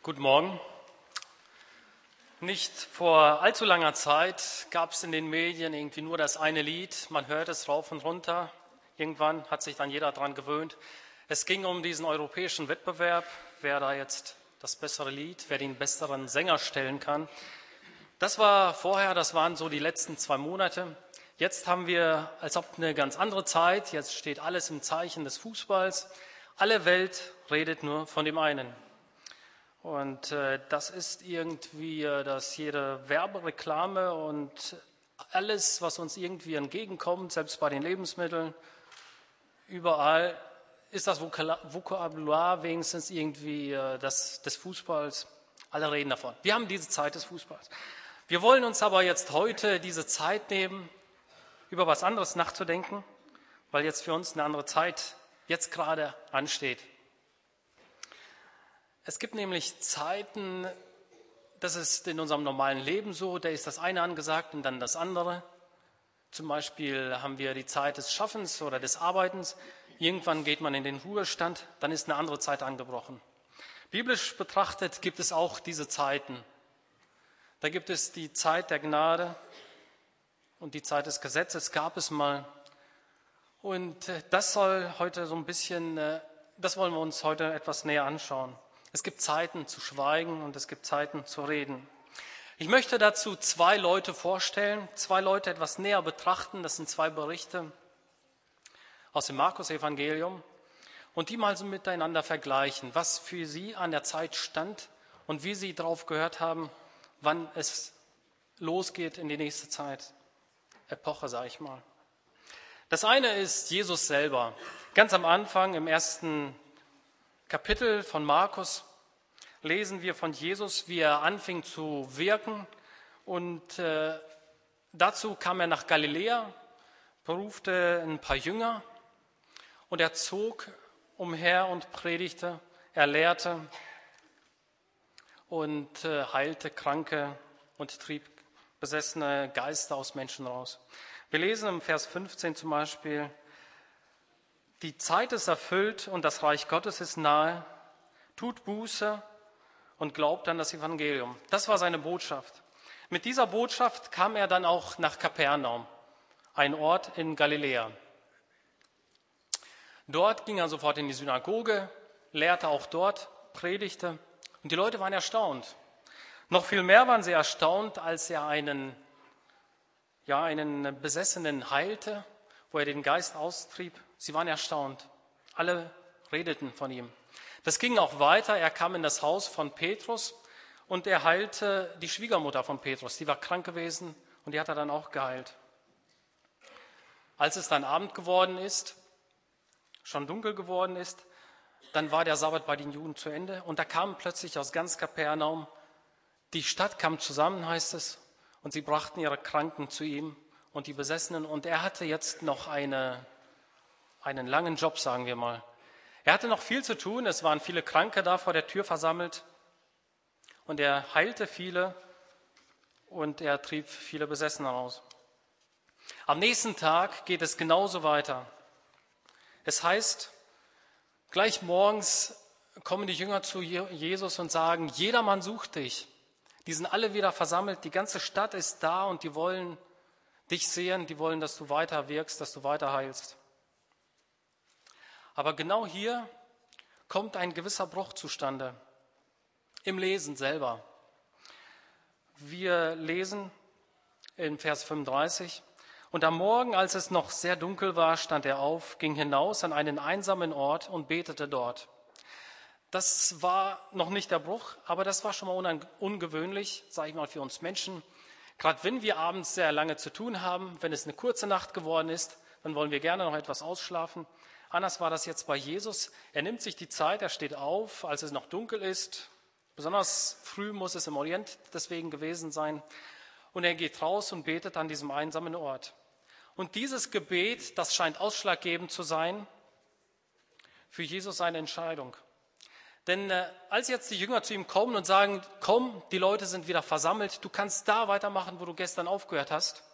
Guten Morgen. Nicht vor allzu langer Zeit gab es in den Medien irgendwie nur das eine Lied. Man hört es rauf und runter. Irgendwann hat sich dann jeder daran gewöhnt. Es ging um diesen europäischen Wettbewerb, wer da jetzt das bessere Lied, wer den besseren Sänger stellen kann. Das war vorher, das waren so die letzten 2 Monate. Jetzt haben wir als ob eine ganz andere Zeit. Jetzt steht alles im Zeichen des Fußballs. Alle Welt redet nur von dem einen. Und das ist irgendwie, dass jede Werbereklame und alles, was uns irgendwie entgegenkommt, selbst bei den Lebensmitteln, überall ist das Vokabular wenigstens irgendwie des Fußballs. Alle reden davon. Wir haben diese Zeit des Fußballs. Wir wollen uns aber jetzt heute diese Zeit nehmen, über was anderes nachzudenken, weil jetzt für uns eine andere Zeit jetzt gerade ansteht. Es gibt nämlich Zeiten, das ist in unserem normalen Leben so, da ist das eine angesagt und dann das andere. Zum Beispiel haben wir die Zeit des Schaffens oder des Arbeitens. Irgendwann geht man in den Ruhestand, dann ist eine andere Zeit angebrochen. Biblisch betrachtet gibt es auch diese Zeiten. Da gibt es die Zeit der Gnade und die Zeit des Gesetzes, gab es mal. Und das soll heute so ein bisschen, das wollen wir uns heute etwas näher anschauen. Es gibt Zeiten zu schweigen und es gibt Zeiten zu reden. Ich möchte dazu 2 Leute vorstellen, 2 Leute etwas näher betrachten. Das sind 2 Berichte aus dem Markus-Evangelium und die mal so miteinander vergleichen, was für sie an der Zeit stand und wie sie darauf gehört haben, wann es losgeht in die nächste Zeit, Epoche, sage ich mal. Das eine ist Jesus selber. Ganz am Anfang im 1. Kapitel von Markus lesen wir von Jesus, wie er anfing zu wirken. Und dazu kam er nach Galiläa, berufte ein paar Jünger und er zog umher und predigte, er lehrte und heilte Kranke und trieb besessene Geister aus Menschen raus. Wir lesen im Vers 15 zum Beispiel: Die Zeit ist erfüllt und das Reich Gottes ist nahe. Tut Buße und glaubt an das Evangelium. Das war seine Botschaft. Mit dieser Botschaft kam er dann auch nach Kapernaum, ein Ort in Galiläa. Dort ging er sofort in die Synagoge, lehrte auch dort, predigte und die Leute waren erstaunt. Noch viel mehr waren sie erstaunt, als er einen Besessenen heilte, wo er den Geist austrieb. Sie waren erstaunt. Alle redeten von ihm. Das ging auch weiter. Er kam in das Haus von Petrus und er heilte die Schwiegermutter von Petrus. Die war krank gewesen und die hat er dann auch geheilt. Als es dann Abend geworden ist, schon dunkel geworden ist, dann war der Sabbat bei den Juden zu Ende und da kamen plötzlich aus ganz Kapernaum, die Stadt kam zusammen, heißt es, und sie brachten ihre Kranken zu ihm und die Besessenen. Und er hatte jetzt noch einen langen Job, sagen wir mal. Er hatte noch viel zu tun, es waren viele Kranke da vor der Tür versammelt und er heilte viele und er trieb viele Besessene aus. Am nächsten Tag geht es genauso weiter. Es heißt, gleich morgens kommen die Jünger zu Jesus und sagen: Jedermann sucht dich. Die sind alle wieder versammelt, die ganze Stadt ist da und die wollen dich sehen, die wollen, dass du weiter wirkst, dass du weiter heilst. Aber genau hier kommt ein gewisser Bruch zustande, im Lesen selber. Wir lesen in Vers 35: Und am Morgen, als es noch sehr dunkel war, stand er auf, ging hinaus an einen einsamen Ort und betete dort. Das war noch nicht der Bruch, aber das war schon mal ungewöhnlich, sage ich mal, für uns Menschen. Gerade wenn wir abends sehr lange zu tun haben, wenn es eine kurze Nacht geworden ist, dann wollen wir gerne noch etwas ausschlafen. Anders war das jetzt bei Jesus. Er nimmt sich die Zeit, er steht auf, als es noch dunkel ist. Besonders früh muss es im Orient deswegen gewesen sein. Und er geht raus und betet an diesem einsamen Ort. Und dieses Gebet, das scheint ausschlaggebend zu sein für Jesus seine Entscheidung. Denn als jetzt die Jünger zu ihm kommen und sagen: Komm, die Leute sind wieder versammelt, du kannst da weitermachen, wo du gestern aufgehört hast,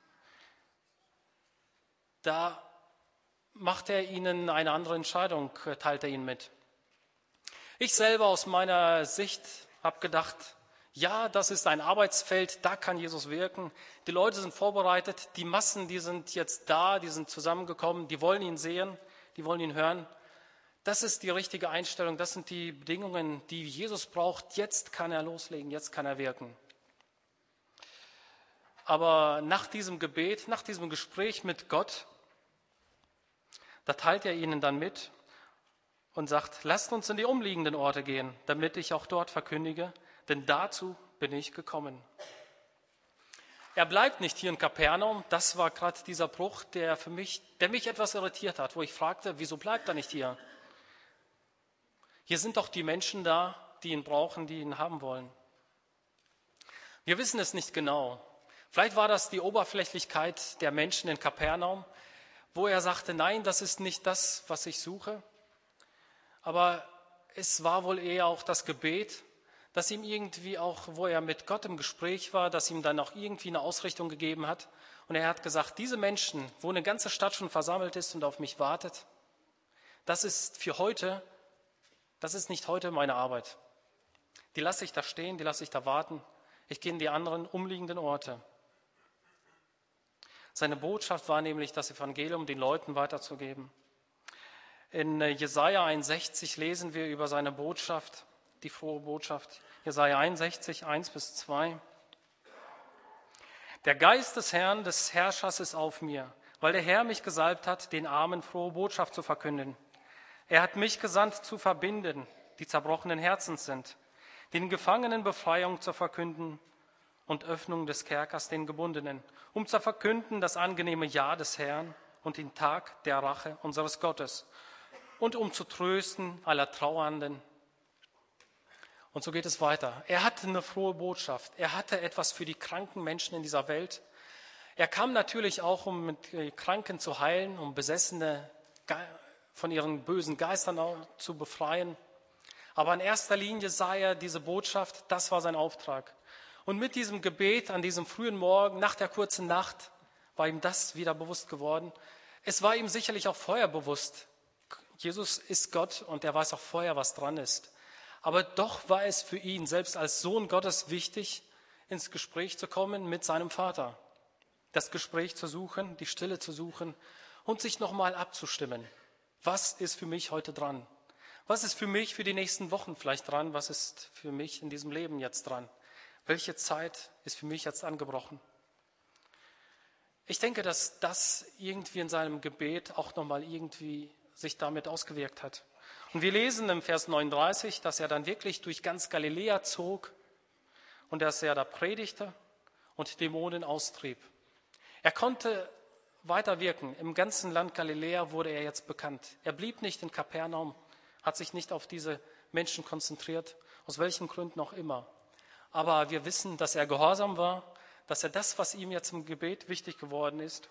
da macht er ihnen eine andere Entscheidung, teilt er ihnen mit. Ich selber aus meiner Sicht habe gedacht, ja, das ist ein Arbeitsfeld, da kann Jesus wirken. Die Leute sind vorbereitet, die Massen, die sind jetzt da, die sind zusammengekommen, die wollen ihn sehen, die wollen ihn hören. Das ist die richtige Einstellung, das sind die Bedingungen, die Jesus braucht. Jetzt kann er loslegen, jetzt kann er wirken. Aber nach diesem Gebet, nach diesem Gespräch mit Gott, da teilt er ihnen dann mit und sagt, lasst uns in die umliegenden Orte gehen, damit ich auch dort verkündige, denn dazu bin ich gekommen. Er bleibt nicht hier in Kapernaum, das war gerade dieser Bruch, der mich etwas irritiert hat, wo ich fragte, wieso bleibt er nicht hier? Hier sind doch die Menschen da, die ihn brauchen, die ihn haben wollen. Wir wissen es nicht genau. Vielleicht war das die Oberflächlichkeit der Menschen in Kapernaum, wo er sagte, nein, das ist nicht das, was ich suche. Aber es war wohl eher auch das Gebet, dass ihm irgendwie auch, wo er mit Gott im Gespräch war, dass ihm dann auch irgendwie eine Ausrichtung gegeben hat. Und er hat gesagt, diese Menschen, wo eine ganze Stadt schon versammelt ist und auf mich wartet, das ist für heute, das ist nicht heute meine Arbeit. Die lasse ich da stehen, die lasse ich da warten. Ich gehe in die anderen umliegenden Orte. Seine Botschaft war nämlich, das Evangelium den Leuten weiterzugeben. In Jesaja 61 lesen wir über seine Botschaft, die frohe Botschaft. Jesaja 61, 1-2. Der Geist des Herrn, des Herrschers ist auf mir, weil der Herr mich gesalbt hat, den Armen frohe Botschaft zu verkünden. Er hat mich gesandt, zu verbinden, die zerbrochenen Herzens sind, den Gefangenen Befreiung zu verkünden und Öffnung des Kerkers den Gebundenen, um zu verkünden das angenehme Ja des Herrn und den Tag der Rache unseres Gottes und um zu trösten aller Trauernden. Und so geht es weiter. Er hatte eine frohe Botschaft. Er hatte etwas für die kranken Menschen in dieser Welt. Er kam natürlich auch, um mit Kranken zu heilen, um Besessene von ihren bösen Geistern zu befreien. Aber in erster Linie sah er diese Botschaft, das war sein Auftrag. Und mit diesem Gebet an diesem frühen Morgen, nach der kurzen Nacht, war ihm das wieder bewusst geworden. Es war ihm sicherlich auch vorher bewusst. Jesus ist Gott und er weiß auch vorher, was dran ist. Aber doch war es für ihn, selbst als Sohn Gottes, wichtig, ins Gespräch zu kommen mit seinem Vater. Das Gespräch zu suchen, die Stille zu suchen und sich nochmal abzustimmen. Was ist für mich heute dran? Was ist für mich für die nächsten Wochen vielleicht dran? Was ist für mich in diesem Leben jetzt dran? Welche Zeit ist für mich jetzt angebrochen? Ich denke, dass das irgendwie in seinem Gebet auch nochmal irgendwie sich damit ausgewirkt hat. Und wir lesen im Vers 39, dass er dann wirklich durch ganz Galiläa zog und dass er da predigte und Dämonen austrieb. Er konnte weiter wirken. Im ganzen Land Galiläa wurde er jetzt bekannt. Er blieb nicht in Kapernaum, hat sich nicht auf diese Menschen konzentriert, aus welchen Gründen auch immer. Aber wir wissen, dass er gehorsam war, dass er das, was ihm jetzt im Gebet wichtig geworden ist,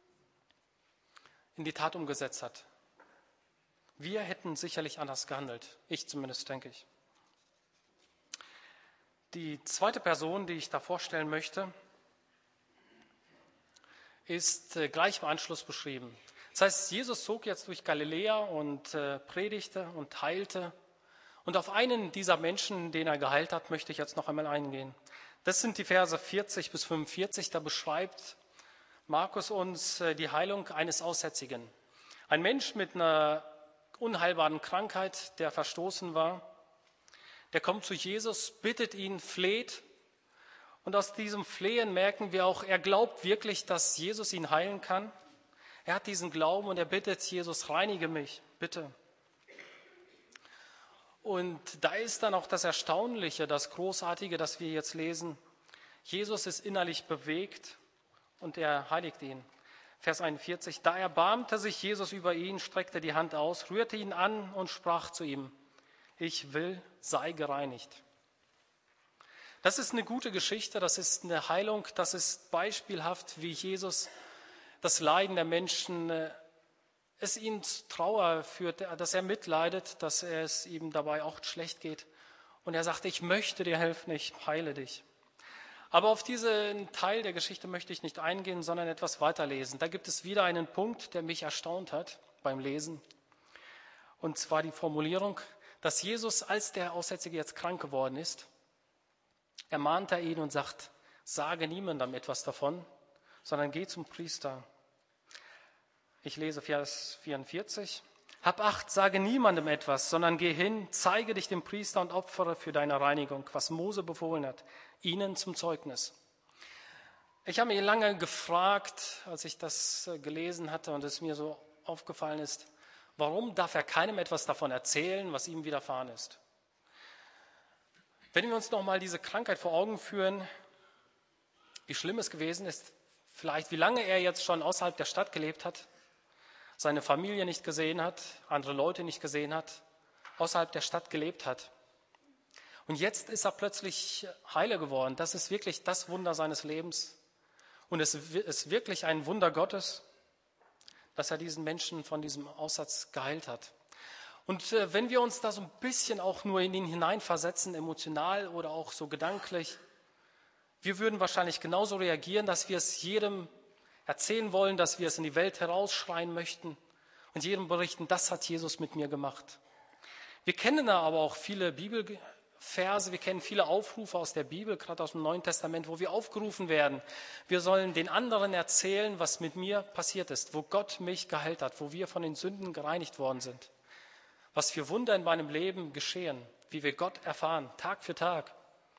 in die Tat umgesetzt hat. Wir hätten sicherlich anders gehandelt. Ich zumindest, denke ich. Die zweite Person, die ich da vorstellen möchte, ist gleich im Anschluss beschrieben. Das heißt, Jesus zog jetzt durch Galiläa und predigte und heilte. Und auf einen dieser Menschen, den er geheilt hat, möchte ich jetzt noch einmal eingehen. Das sind die Verse 40-45. Da beschreibt Markus uns die Heilung eines Aussätzigen. Ein Mensch mit einer unheilbaren Krankheit, der verstoßen war, der kommt zu Jesus, bittet ihn, fleht. Und aus diesem Flehen merken wir auch, er glaubt wirklich, dass Jesus ihn heilen kann. Er hat diesen Glauben und er bittet Jesus, reinige mich, bitte. Und da ist dann auch das Erstaunliche, das Großartige, das wir jetzt lesen. Jesus ist innerlich bewegt und er heiligt ihn. Vers 41, da erbarmte sich Jesus über ihn, streckte die Hand aus, rührte ihn an und sprach zu ihm, ich will, sei gereinigt. Das ist eine gute Geschichte, das ist eine Heilung, das ist beispielhaft, wie Jesus das Leiden der Menschen, es ihnen Trauer führt, dass er mitleidet, dass es ihm dabei auch schlecht geht. Und er sagt, ich möchte dir helfen, ich heile dich. Aber auf diesen Teil der Geschichte möchte ich nicht eingehen, sondern etwas weiterlesen. Da gibt es wieder einen Punkt, der mich erstaunt hat beim Lesen. Und zwar die Formulierung, dass Jesus, als der Aussätzige jetzt krank geworden ist, ermahnt er ihn und sagt, sage niemandem etwas davon, sondern geh zum Priester. Ich lese Vers 44. Hab Acht, sage niemandem etwas, sondern geh hin, zeige dich dem Priester und opfere für deine Reinigung, was Mose befohlen hat, ihnen zum Zeugnis. Ich habe mich lange gefragt, als ich das gelesen hatte und es mir so aufgefallen ist, warum darf er keinem etwas davon erzählen, was ihm widerfahren ist? Wenn wir uns nochmal diese Krankheit vor Augen führen, wie schlimm es gewesen ist, vielleicht wie lange er jetzt schon außerhalb der Stadt gelebt hat, seine Familie nicht gesehen hat, andere Leute nicht gesehen hat, außerhalb der Stadt gelebt hat. Und jetzt ist er plötzlich heile geworden. Das ist wirklich das Wunder seines Lebens. Und es ist wirklich ein Wunder Gottes, dass er diesen Menschen von diesem Aussatz geheilt hat. Und wenn wir uns da so ein bisschen auch nur in ihn hineinversetzen, emotional oder auch so gedanklich, wir würden wahrscheinlich genauso reagieren, dass wir es jedem erzählen wollen, dass wir es in die Welt herausschreien möchten und jedem berichten, das hat Jesus mit mir gemacht. Wir kennen aber auch viele Bibelverse, wir kennen viele Aufrufe aus der Bibel, gerade aus dem Neuen Testament, wo wir aufgerufen werden. Wir sollen den anderen erzählen, was mit mir passiert ist, wo Gott mich geheilt hat, wo wir von den Sünden gereinigt worden sind. Was für Wunder in meinem Leben geschehen, wie wir Gott erfahren, Tag für Tag.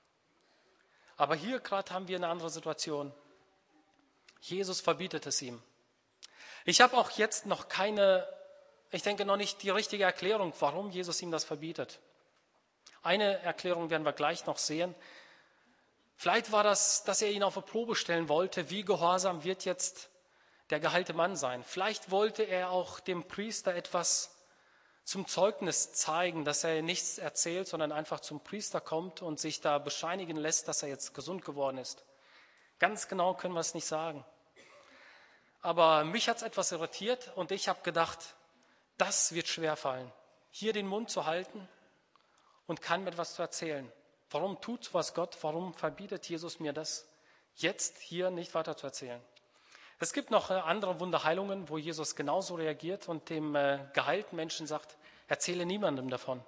Aber hier gerade haben wir eine andere Situation. Jesus verbietet es ihm. Ich habe auch jetzt noch noch nicht die richtige Erklärung, warum Jesus ihm das verbietet. Eine Erklärung werden wir gleich noch sehen. Vielleicht war das, dass er ihn auf eine Probe stellen wollte, wie gehorsam wird jetzt der geheilte Mann sein. Vielleicht wollte er auch dem Priester etwas zum Zeugnis zeigen, dass er nichts erzählt, sondern einfach zum Priester kommt und sich da bescheinigen lässt, dass er jetzt gesund geworden ist. Ganz genau können wir es nicht sagen. Aber mich hat es etwas irritiert und ich habe gedacht, das wird schwerfallen, hier den Mund zu halten und keinem etwas zu erzählen. Warum tut sowas Gott? Warum verbietet Jesus mir das, jetzt hier nicht weiter zu erzählen? Es gibt noch andere Wunderheilungen, wo Jesus genauso reagiert und dem geheilten Menschen sagt, erzähle niemandem davon.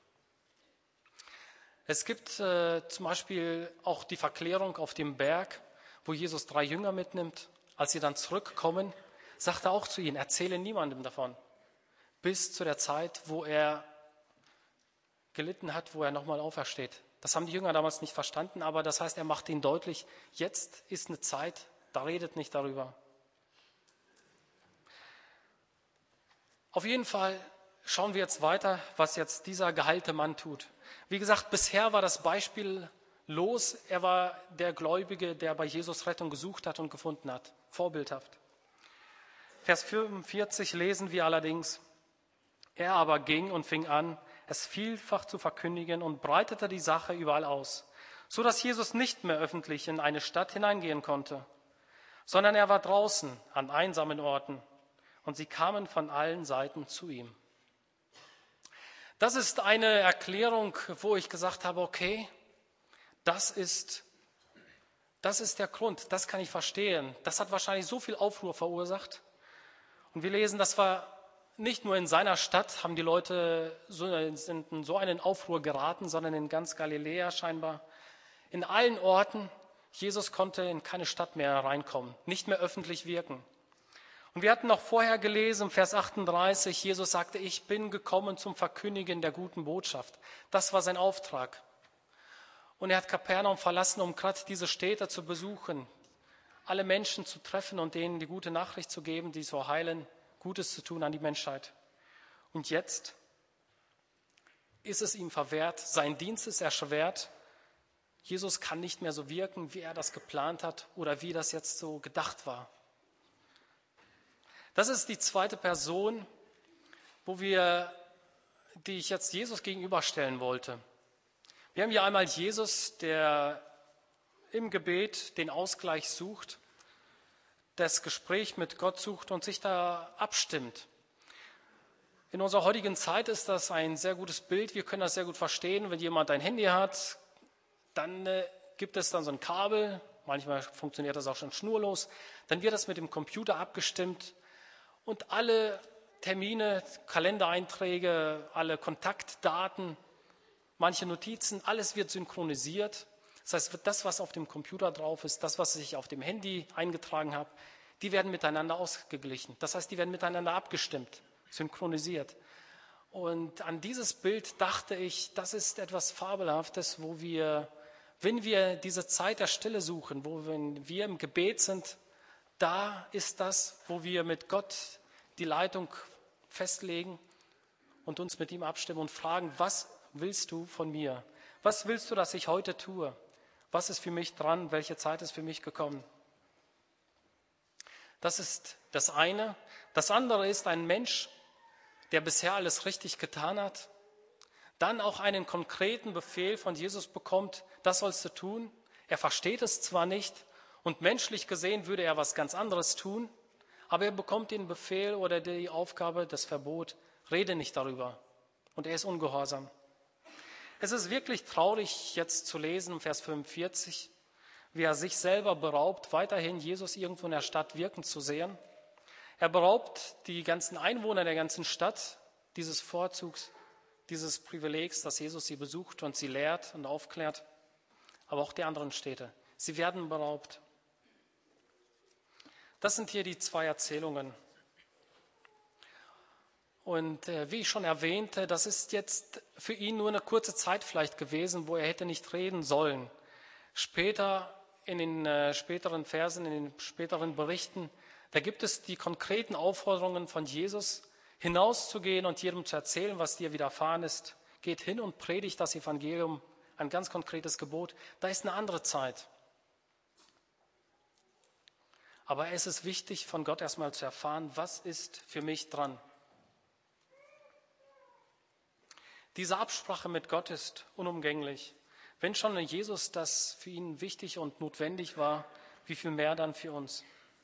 Es gibt zum Beispiel auch die Verklärung auf dem Berg, wo Jesus 3 Jünger mitnimmt. Als sie dann zurückkommen, sagt er auch zu ihnen, erzähle niemandem davon. Bis zu der Zeit, wo er gelitten hat, wo er nochmal aufersteht. Das haben die Jünger damals nicht verstanden, aber das heißt, er macht ihnen deutlich, jetzt ist eine Zeit, da redet nicht darüber. Auf jeden Fall schauen wir jetzt weiter, was jetzt dieser geheilte Mann tut. Wie gesagt, bisher war das Beispiel los. Er war der Gläubige, der bei Jesus Rettung gesucht hat und gefunden hat. Vorbildhaft. Vers 45 lesen wir allerdings, er aber ging und fing an, es vielfach zu verkündigen und breitete die Sache überall aus, so dass Jesus nicht mehr öffentlich in eine Stadt hineingehen konnte, sondern er war draußen an einsamen Orten und sie kamen von allen Seiten zu ihm. Das ist eine Erklärung, wo ich gesagt habe, okay, das ist der Grund, das kann ich verstehen. Das hat wahrscheinlich so viel Aufruhr verursacht. Und wir lesen, das war nicht nur in seiner Stadt, haben die Leute sind in so einen Aufruhr geraten, sondern in ganz Galiläa scheinbar. In allen Orten, Jesus konnte in keine Stadt mehr reinkommen, nicht mehr öffentlich wirken. Und wir hatten noch vorher gelesen, Vers 38, Jesus sagte, ich bin gekommen zum Verkündigen der guten Botschaft. Das war sein Auftrag. Und er hat Kapernaum verlassen, um gerade diese Städte zu besuchen, alle Menschen zu treffen und denen die gute Nachricht zu geben, die so heilen, Gutes zu tun an die Menschheit. Und jetzt ist es ihm verwehrt, sein Dienst ist erschwert. Jesus kann nicht mehr so wirken, wie er das geplant hat oder wie das jetzt so gedacht war. Das ist die zweite Person, die ich jetzt Jesus gegenüberstellen wollte. Wir haben hier einmal Jesus, der im Gebet den Ausgleich sucht, das Gespräch mit Gott sucht und sich da abstimmt. In unserer heutigen Zeit ist das ein sehr gutes Bild. Wir können das sehr gut verstehen. Wenn jemand ein Handy hat, dann gibt es dann so ein Kabel. Manchmal funktioniert das auch schon schnurlos. Dann wird das mit dem Computer abgestimmt und alle Termine, Kalendereinträge, alle Kontaktdaten, manche Notizen, alles wird synchronisiert. Das heißt, das, was auf dem Computer drauf ist, das, was ich auf dem Handy eingetragen habe, die werden miteinander ausgeglichen. Das heißt, die werden miteinander abgestimmt, synchronisiert. Und an dieses Bild dachte ich, das ist etwas Fabelhaftes, wo wir, wenn wir diese Zeit der Stille suchen, wenn wir im Gebet sind, da ist das, wo wir mit Gott die Leitung festlegen und uns mit ihm abstimmen und fragen, was willst du von mir? Was willst du, dass ich heute tue? Was ist für mich dran? Welche Zeit ist für mich gekommen? Das ist das eine. Das andere ist ein Mensch, der bisher alles richtig getan hat, dann auch einen konkreten Befehl von Jesus bekommt, das sollst du tun. Er versteht es zwar nicht und menschlich gesehen würde er was ganz anderes tun, aber er bekommt den Befehl oder die Aufgabe, das Verbot, rede nicht darüber. Und er ist ungehorsam. Es ist wirklich traurig jetzt zu lesen, Vers 45, wie er sich selber beraubt, weiterhin Jesus irgendwo in der Stadt wirken zu sehen. Er beraubt die ganzen Einwohner der ganzen Stadt dieses Vorzugs, dieses Privilegs, dass Jesus sie besucht und sie lehrt und aufklärt, aber auch die anderen Städte. Sie werden beraubt. Das sind hier die zwei Erzählungen. Und wie ich schon erwähnte, das ist jetzt für ihn nur eine kurze Zeit vielleicht gewesen, wo er hätte nicht reden sollen. Später, in den späteren Versen, in den späteren Berichten, da gibt es die konkreten Aufforderungen von Jesus, hinauszugehen und jedem zu erzählen, was dir widerfahren ist. Geht hin und predigt das Evangelium, ein ganz konkretes Gebot. Da ist eine andere Zeit. Aber es ist wichtig, von Gott erstmal zu erfahren, was ist für mich dran. Diese Absprache mit Gott ist unumgänglich. Wenn schon Jesus das für ihn wichtig und notwendig war, wie viel mehr dann für uns.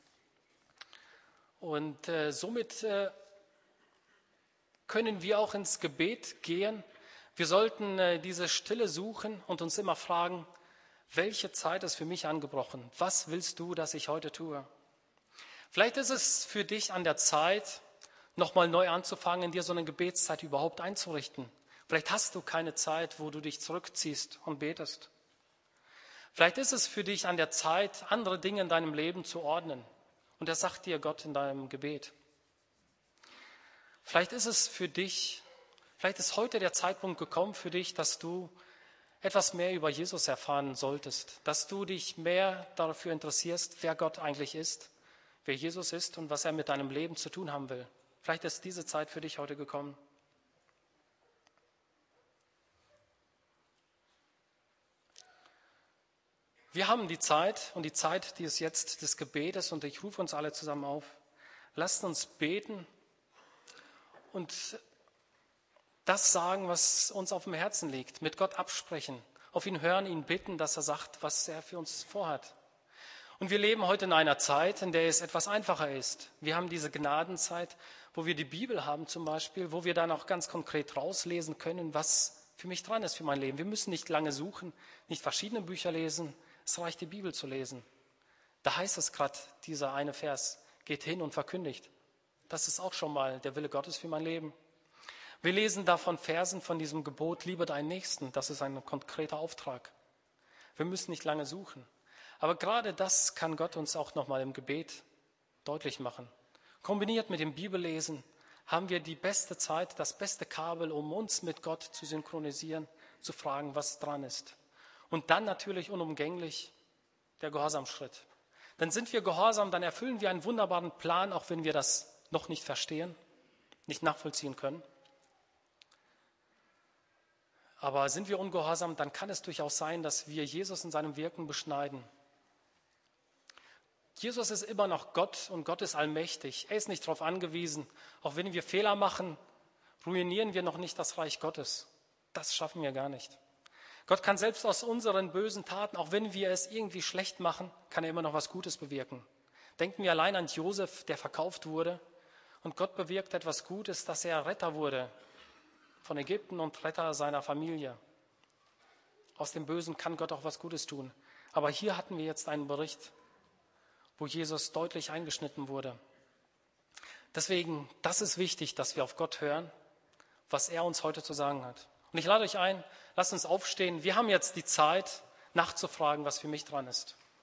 Und somit können wir auch ins Gebet gehen. Wir sollten diese Stille suchen und uns immer fragen, welche Zeit ist für mich angebrochen? Was willst du, dass ich heute tue? Vielleicht ist es für dich an der Zeit, nochmal neu anzufangen, dir so eine Gebetszeit überhaupt einzurichten. Vielleicht hast du keine Zeit, wo du dich zurückziehst und betest. Vielleicht ist es für dich an der Zeit, andere Dinge in deinem Leben zu ordnen. Und das sagt dir Gott in deinem Gebet. Vielleicht ist es für dich, vielleicht ist heute der Zeitpunkt gekommen für dich, dass du etwas mehr über Jesus erfahren solltest, dass du dich mehr dafür interessierst, wer Gott eigentlich ist, wer Jesus ist und was er mit deinem Leben zu tun haben will. Vielleicht ist diese Zeit für dich heute gekommen. Wir haben die Zeit und die Zeit, die ist jetzt des Gebetes und ich rufe uns alle zusammen auf. Lasst uns beten und das sagen, was uns auf dem Herzen liegt, mit Gott absprechen, auf ihn hören, ihn bitten, dass er sagt, was er für uns vorhat. Und wir leben heute in einer Zeit, in der es etwas einfacher ist. Wir haben diese Gnadenzeit, wo wir die Bibel haben zum Beispiel, wo wir dann auch ganz konkret rauslesen können, was für mich dran ist für mein Leben. Wir müssen nicht lange suchen, nicht verschiedene Bücher lesen, es reicht, die Bibel zu lesen. Da heißt es gerade, dieser eine Vers, geht hin und verkündigt. Das ist auch schon mal der Wille Gottes für mein Leben. Wir lesen davon Versen von diesem Gebot, liebe deinen Nächsten. Das ist ein konkreter Auftrag. Wir müssen nicht lange suchen. Aber gerade das kann Gott uns auch nochmal im Gebet deutlich machen. Kombiniert mit dem Bibellesen haben wir die beste Zeit, das beste Kabel, um uns mit Gott zu synchronisieren, zu fragen, was dran ist. Und dann natürlich unumgänglich der Gehorsamschritt. Dann sind wir gehorsam, dann erfüllen wir einen wunderbaren Plan, auch wenn wir das noch nicht verstehen, nicht nachvollziehen können. Aber sind wir ungehorsam, dann kann es durchaus sein, dass wir Jesus in seinem Wirken beschneiden. Jesus ist immer noch Gott und Gott ist allmächtig. Er ist nicht darauf angewiesen. Auch wenn wir Fehler machen, ruinieren wir noch nicht das Reich Gottes. Das schaffen wir gar nicht. Gott kann selbst aus unseren bösen Taten, auch wenn wir es irgendwie schlecht machen, kann er immer noch was Gutes bewirken. Denken wir allein an Josef, der verkauft wurde. Und Gott bewirkt etwas Gutes, dass er Retter wurde von Ägypten und Retter seiner Familie. Aus dem Bösen kann Gott auch was Gutes tun. Aber hier hatten wir jetzt einen Bericht, wo Jesus deutlich eingeschnitten wurde. Deswegen, das ist wichtig, dass wir auf Gott hören, was er uns heute zu sagen hat. Und ich lade euch ein, lasst uns aufstehen. Wir haben jetzt die Zeit, nachzufragen, was für mich dran ist.